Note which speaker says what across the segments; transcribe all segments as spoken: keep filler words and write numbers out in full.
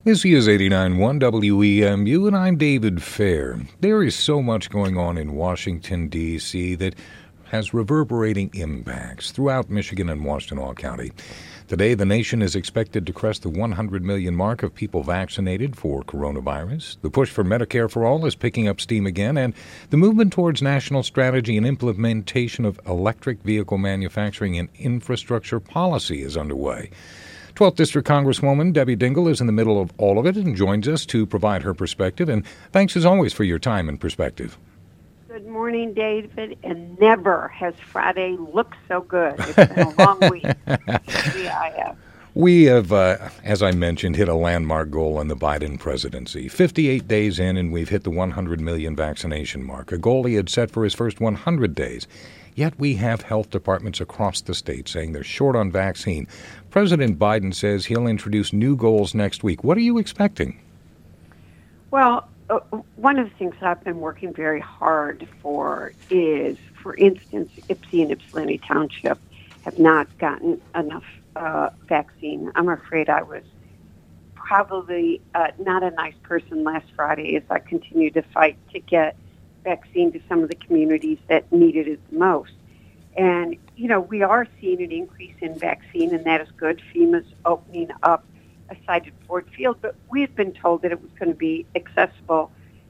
Speaker 1: This is eighty-nine point one W E M U, and I'm David Fair. There is so much going on in Washington, D C that has reverberating impacts throughout Michigan and Washtenaw County. Today, the nation is expected to crest the one hundred million mark of people vaccinated for coronavirus. The push for Medicare for All is picking up steam again, and the movement towards national strategy and implementation of electric vehicle manufacturing and infrastructure policy is underway. twelfth District Congresswoman Debbie Dingell is in the middle of all of it and joins us to provide her perspective. And thanks as always for your time and perspective.
Speaker 2: Good morning, David, and never has Friday looked so good. It's been a long week. Yeah, I have.
Speaker 1: We have, uh, as I mentioned, hit a landmark goal in the Biden presidency. fifty-eight days in, and we've hit the one hundred million vaccination mark, a goal he had set for his first one hundred days. Yet we have health departments across the state saying they're short on vaccine. President Biden says he'll introduce new goals next week. What are you expecting?
Speaker 2: Well, uh, one of the things I've been working very hard for is, for instance, Ypsi and Ypsilanti Township have not gotten enough uh, vaccine. I'm afraid I was probably uh, not a nice person last Friday as I continued to fight to get vaccine to some of the communities that needed it the most. And, you know, we are seeing an increase in vaccine, and that is good. FEMA's opening up a site at Ford Field, but we had been told that it was going to be accessible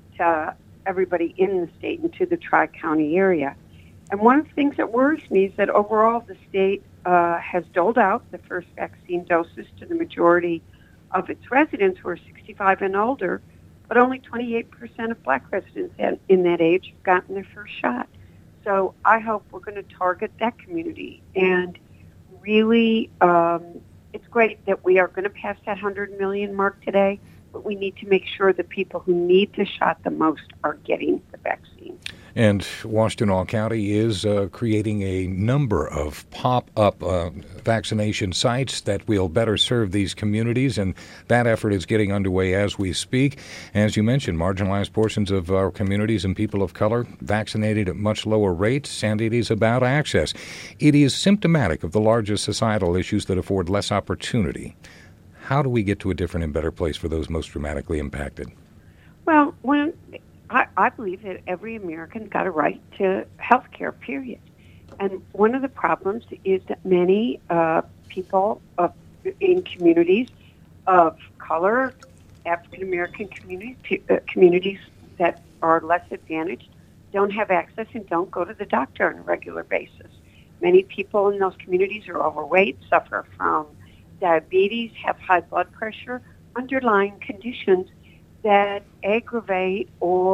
Speaker 2: to everybody in the state and to the Tri-County area. And one of the things that worries me is that overall the state uh, has doled out the first vaccine doses to the majority of its residents who are sixty-five and older, but only twenty-eight percent of black residents in that age have gotten their first shot. So I hope we're going to target that community. And really, um, it's great that we are going to pass that one hundred million mark today, but we need to make sure the people who need the shot the most are getting the vaccine.
Speaker 1: And Washtenaw County is uh, creating a number of pop-up uh, vaccination sites that will better serve these communities, and that effort is getting underway as we speak. As you mentioned, marginalized portions of our communities and people of color vaccinated at much lower rates, and it is about access. It is symptomatic of the larger societal issues that afford less opportunity. How do we get to a different and better place for those most dramatically impacted?
Speaker 2: Well, when I, I believe that every American got a right to health care, period. And one of the problems is that many uh, people of, in communities of color, African-American communities, uh, communities that are less advantaged, don't have access and don't go to the doctor on a regular basis. Many people in those communities are overweight, suffer from diabetes, have high blood pressure, underlying conditions that aggravate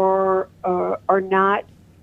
Speaker 2: or uh, are not,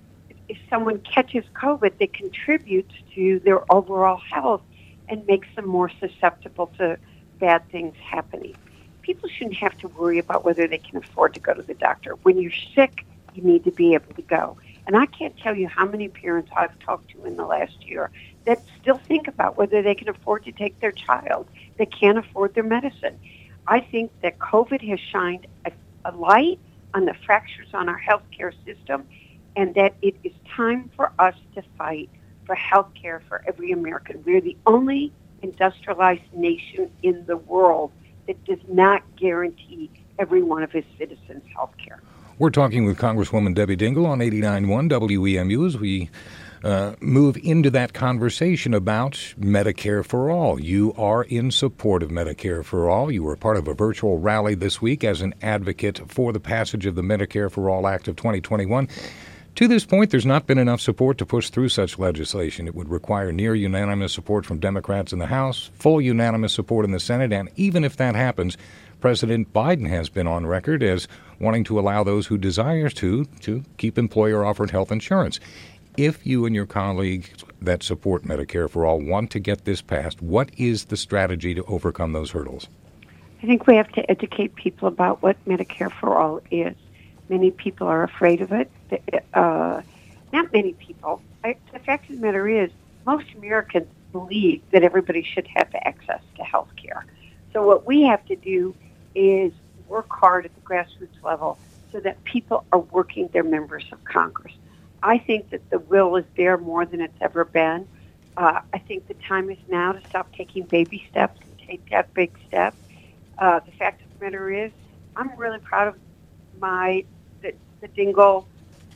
Speaker 2: if someone catches COVID, that contributes to their overall health and makes them more susceptible to bad things happening. People shouldn't have to worry about whether they can afford to go to the doctor. When you're sick, you need to be able to go. And I can't tell you how many parents I've talked to in the last year that still think about whether they can afford to take their child, that can't afford their medicine. I think that COVID has shined a a light on the fractures on our healthcare system, and that it is time for us to fight for healthcare for every American. We're the only industrialized nation in the world that does not guarantee every one of its citizens healthcare.
Speaker 1: We're talking with Congresswoman Debbie Dingell on eighty-nine point one W E M U as we Uh, move into that conversation about Medicare for All. You are in support of Medicare for All. You were part of a virtual rally this week as an advocate for the passage of the Medicare for All Act of twenty twenty-one. To this point, there's not been enough support to push through such legislation. It would require near unanimous support from Democrats in the House, full unanimous support in the Senate, and even if that happens, President Biden has been on record as wanting to allow those who desire to to keep employer-offered health insurance. If you and your colleagues that support Medicare for All want to get this passed, what is the strategy to overcome those hurdles?
Speaker 2: I think we have to educate people about what Medicare for All is. Many people are afraid of it. Uh, not many people. I, the fact of the matter is, most Americans believe that everybody should have access to health care. So what we have to do is work hard at the grassroots level so that people are working their members of Congress. I think that the will is there more than it's ever been. Uh, I think the time is now to stop taking baby steps and take that big step. Uh, the fact of the matter is, I'm really proud of my the, the Dingell.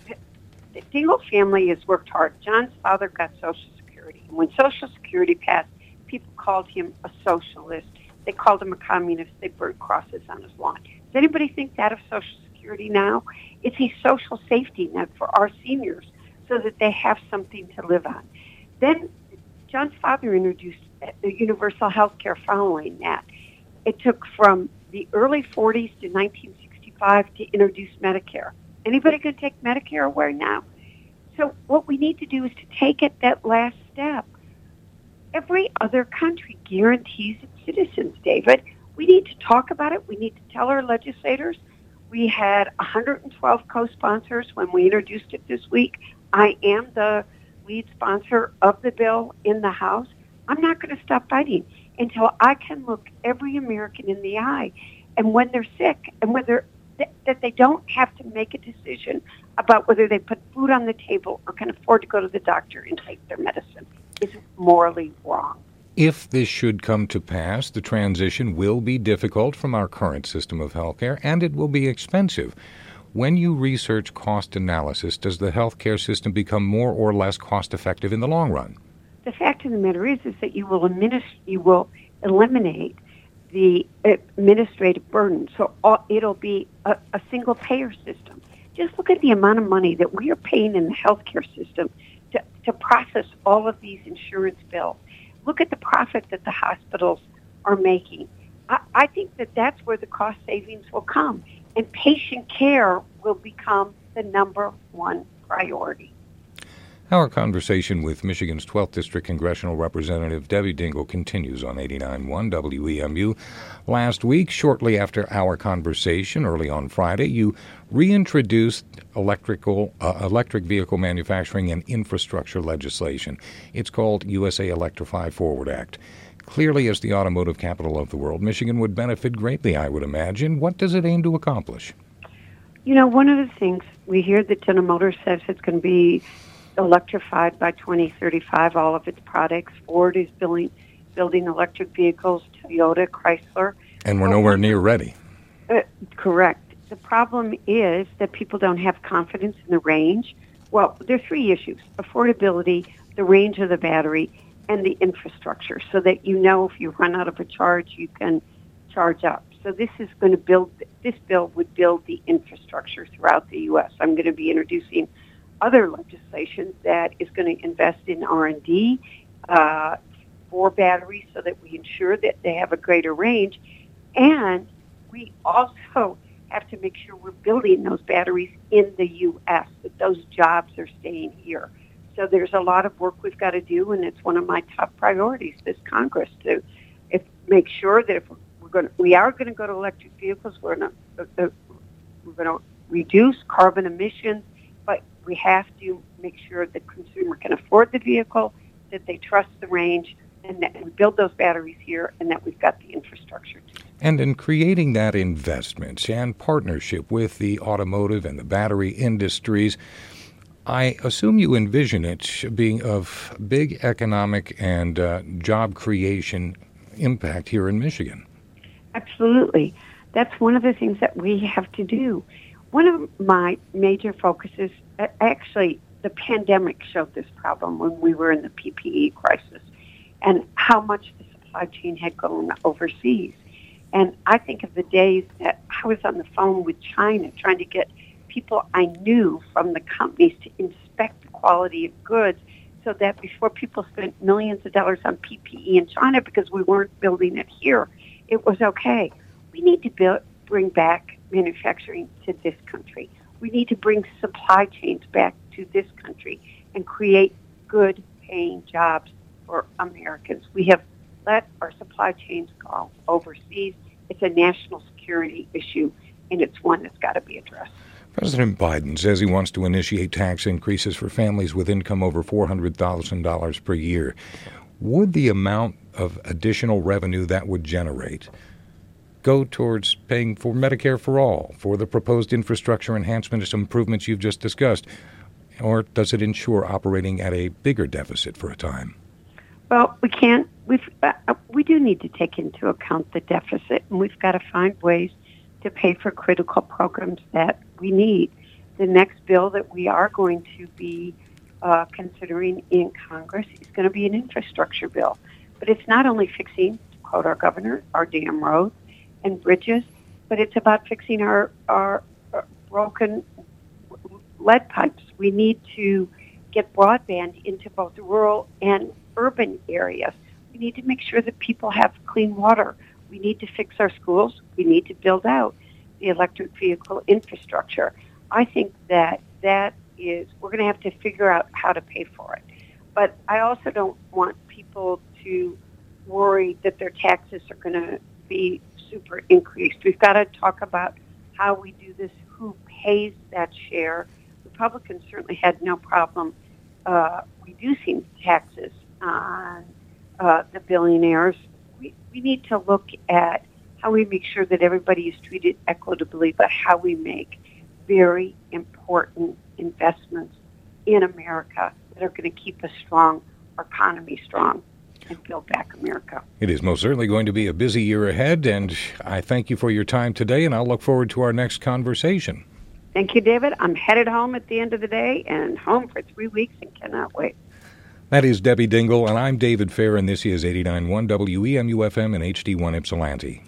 Speaker 2: The Dingell family has worked hard. John's father got Social Security. And when Social Security passed, people called him a socialist. They called him a communist. They burned crosses on his lawn. Does anybody think that of Social Security now? It's a social safety net for our seniors so that they have something to live on. Then John's father introduced the universal health care following that. It took from the early forties to nineteen sixty-five to introduce Medicare. Anybody can take Medicare away now. So what we need to do is to take it that last step. Every other country guarantees its citizens, David. We need to talk about it. We need to tell our legislators. We had one hundred twelve co-sponsors when we introduced it this week. I am the lead sponsor of the bill in the House. I'm not going to stop fighting until I can look every American in the eye. And when they're sick and whether th- that they don't have to make a decision about whether they put food on the table or can afford to go to the doctor and take their medicine is morally wrong.
Speaker 1: If this should come to pass, the transition will be difficult from our current system of healthcare, and it will be expensive. When you research cost analysis, does the healthcare system become more or less cost-effective in the long run?
Speaker 2: The fact of the matter is, is that you will administ- you will eliminate the administrative burden. So all, it'll be a, a single-payer system. Just look at the amount of money that we are paying in the healthcare system to, to process all of these insurance bills. Look at the profit that the hospitals are making. I, I think that that's where the cost savings will come, and patient care will become the number one priority.
Speaker 1: Our conversation with Michigan's twelfth District Congressional Representative Debbie Dingell continues on eighty-nine point one W E M U. Last week, shortly after our conversation, early on Friday, you reintroduced electrical, uh, electric vehicle manufacturing and infrastructure legislation. It's called U S A Electrify Forward Act. Clearly, as the automotive capital of the world, Michigan would benefit greatly, I would imagine. What does it aim to accomplish?
Speaker 2: You know, one of the things we hear that General Motors says it's going to be electrified by twenty thirty-five, all of its products. Ford is building, building electric vehicles, Toyota, Chrysler.
Speaker 1: And we're nowhere near ready.
Speaker 2: Uh, correct. The problem is that people don't have confidence in the range. Well, there are three issues: affordability, the range of the battery, and the infrastructure, so that you know if you run out of a charge, you can charge up. So this is going to build, this bill would build the infrastructure throughout the U S. I'm going to be introducing other legislation that is going to invest in R and D uh, for batteries so that we ensure that they have a greater range. And we also have to make sure we're building those batteries in the U S, that those jobs are staying here. So there's a lot of work we've got to do, and it's one of my top priorities this Congress to if, make sure that if we're going to, we are going to go to electric vehicles, we're going to, uh, we're going to reduce carbon emissions, but we have to make sure the consumer can afford the vehicle, that they trust the range, and that we build those batteries here, and that we've got the infrastructure to.
Speaker 1: And in creating that investment and partnership with the automotive and the battery industries, I assume you envision it being of big economic and uh, job creation impact here in Michigan.
Speaker 2: Absolutely. That's one of the things that we have to do. One of my major focuses, actually, the pandemic showed this problem when we were in the P P E crisis and how much the supply chain had gone overseas. And I think of the days that I was on the phone with China trying to get people I knew from the companies to inspect the quality of goods so that before people spent millions of dollars on P P E in China because we weren't building it here, it was okay. We need to build, bring back manufacturing to this country. We need to bring supply chains back to this country and create good paying jobs for Americans. We have let our supply chains go overseas. It's a national security issue, and it's one that's got to be addressed.
Speaker 1: President Biden says he wants to initiate tax increases for families with income over four hundred thousand dollars per year. Would the amount of additional revenue that would generate go towards paying for Medicare for all, for the proposed infrastructure enhancements and improvements you've just discussed, or does it ensure operating at a bigger deficit for a time?
Speaker 2: Well, we can't. We've uh, we we do need to take into account the deficit, and we've got to find ways to pay for critical programs that we need. The next bill that we are going to be uh, considering in Congress is going to be an infrastructure bill. But it's not only fixing, to quote our governor, our damn roads and bridges, but it's about fixing our, our, our broken lead pipes. We need to get broadband into both rural and urban areas. We need to make sure that people have clean water. We need to fix our schools. We need to build out the electric vehicle infrastructure. I think that that is, we're going to have to figure out how to pay for it. But I also don't want people to worry that their taxes are going to be super increased. We've got to talk about how we do this, who pays that share. Republicans certainly had no problem uh, reducing taxes on uh, the billionaires. We, we need to look at how we make sure that everybody is treated equitably, but how we make very important investments in America that are going to keep us strong, our economy strong, and build back America.
Speaker 1: It is most certainly going to be a busy year ahead, and I thank you for your time today, and I'll look forward to our next conversation.
Speaker 2: Thank you, David. I'm headed home at the end of the day and home for three weeks and cannot wait.
Speaker 1: That is Debbie Dingell, and I'm David Fair, and this is eighty-nine point one W E M U F M and H D one Ypsilanti.